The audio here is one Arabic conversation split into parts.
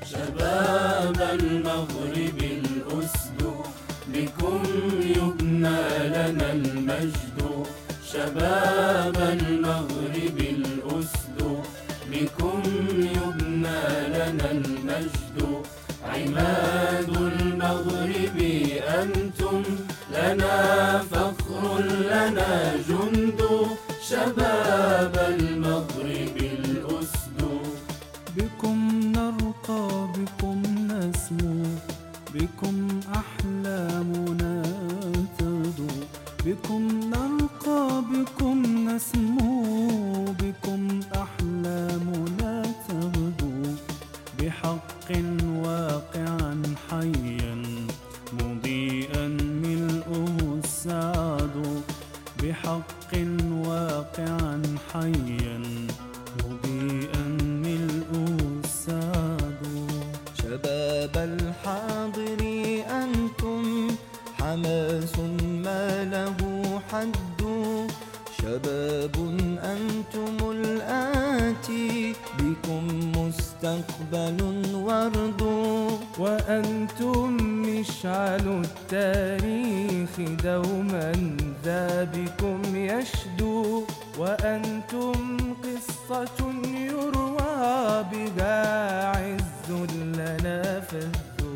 شباب المغرب الأسد، بكم يبنى لنا المجد. شباب المغرب الأسد، بكم يبنى لنا المجد. عماد المغرب أنتم، لنا فخر لنا جند. شباب المغرب الأسد، بكم نرقى بكم نسمو، بكم أحلامنا تغدو. بكم نرقى بكم نسمو، بكم أحلامنا تغدو. بحق واقعا حيا مضيئا ملؤه السعد. بحق واقعا حيا مضيئا ملؤه السعد. شباب الحاضر أنتم، حماس ما له حد. شباب أنتم الآتي، بكم مستقبل ورد. وأنتم مشعل التاريخ دوما ذا بكم يشدو. وأنتم قصة يروى بها عز لنا فذو.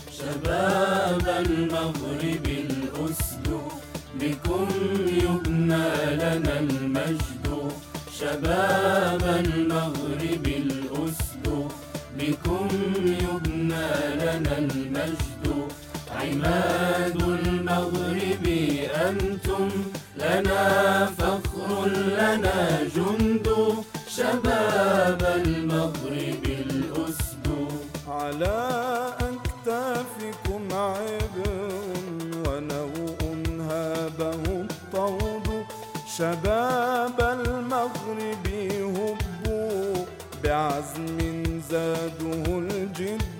شباب المغرب الأسد، بكم يبنى لنا المجد. شباب المغرب الأسد، بكم يبنى لنا المجد. عماد المغرب أنتم، لنا فخر لنا جند. شباب المغرب الأسد، على أكتافكم عبء ونوء هابه الطود. شباب المغرب هبوا، بعزم زاده الجد.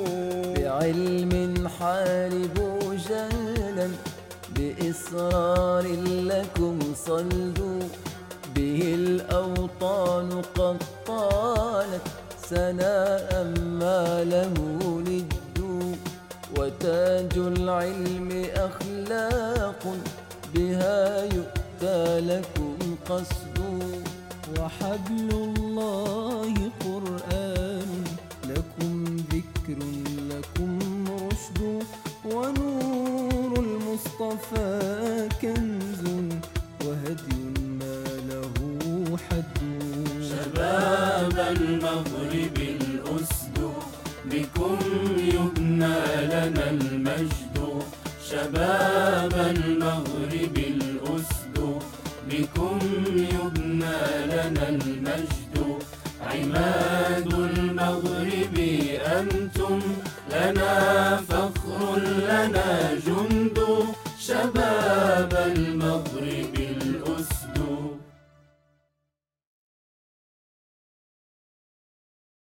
بعلم حاربوا جهلا، بإصرار لكم صلدوا. به الأوطان قد طالت سناء ما له ند. وتاج العلم أخلاق، بها يؤتى لكم قصد. وحبل الله قرآن، لكم ذكر لكم رشد. ونور المصطفى كنز، وهدي ما له حد. شباب المغرب الأسد، بكم يبنى لنا المجد. شباب المغرب الأسد، بكم يبنى لنا المجد. عماد المغرب أنتم، لنا فخر لنا جند. شباب